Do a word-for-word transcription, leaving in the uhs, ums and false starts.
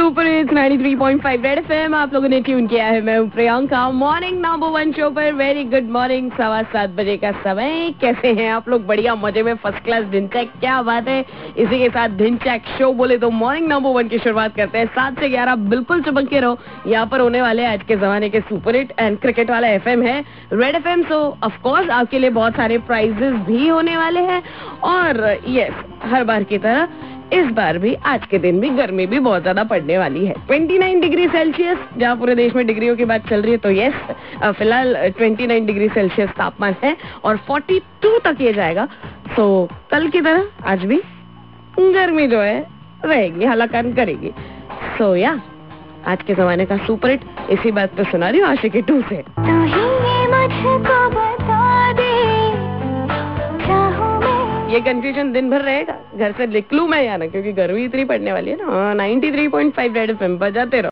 Super hits ninety three point five Red FM आप लोगों ने ट्यून किया है। मैं हूं Priyanka. Morning number one show पर वेरी गुड मॉर्निंग। सवा सात बजे का समय। कैसे हैं आप लोग? बढ़िया मजे में, फर्स्ट क्लास दिन चेक। क्या बात है। इसी के साथ दिन चेक शो बोले तो मॉर्निंग नंबर वन की शुरुआत करते हैं। सात से ग्यारह बिल्कुल चमक के रहो। यहाँ पर होने वाले आज के जमाने के सुपर हिट एंड क्रिकेट वाला एफएम है Red FM. So of course आपके लिए बहुत सारे प्राइजेस भी होने वाले हैं। और यस, हर बार की तरह इस बार भी आज के दिन भी गर्मी भी बहुत ज्यादा पड़ने वाली है। उनतीस डिग्री सेल्सियस, जहाँ पूरे देश में डिग्रियों की बात चल रही है, तो यस फिलहाल उनतीस डिग्री सेल्सियस तापमान है और बयालीस तक ये जाएगा। तो कल की तरह आज भी गर्मी जो है रहेगी, हलाकान करेगी। सो या आज के जमाने का सुपर हिट इसी बात पे सुना रही हूँ आशिकी टू से। ये कंफ्यूजन दिन भर रहेगा, घर से निकलूं मैं या ना, क्योंकि गर्मी इतनी पड़ने वाली है ना। Ninety three point five Red FM बजाते रहो।